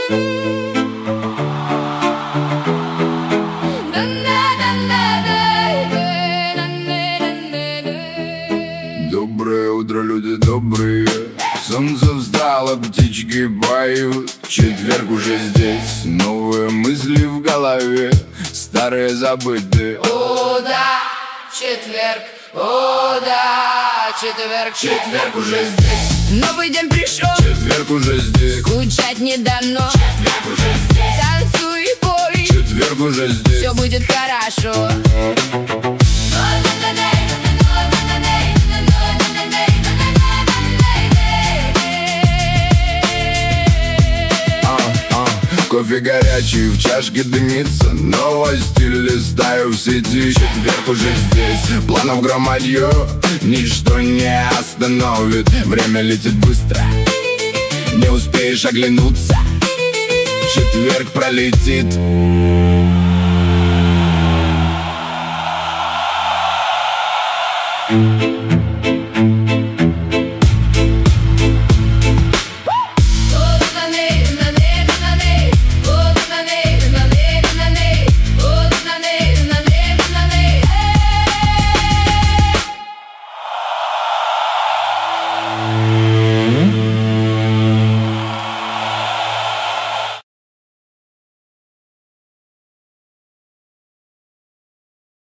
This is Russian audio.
Доброе утро, люди добрые. Солнце встало, птички поют. Четверг уже здесь, новые мысли в голове, старые забытые. О, да, четверг, о, да, четверг, четверг уже здесь. Новый день пришел, Четверг уже здесь, скучать не дано. четверг уже здесь, Танцуй и пой, четверг уже здесь. все будет хорошо. Кофе горячий, в чашке дымится, новости листаю в сети. Четверг уже здесь, планов громадье, ничто не остановит. Время летит быстро, не успеешь оглянуться, четверг пролетит.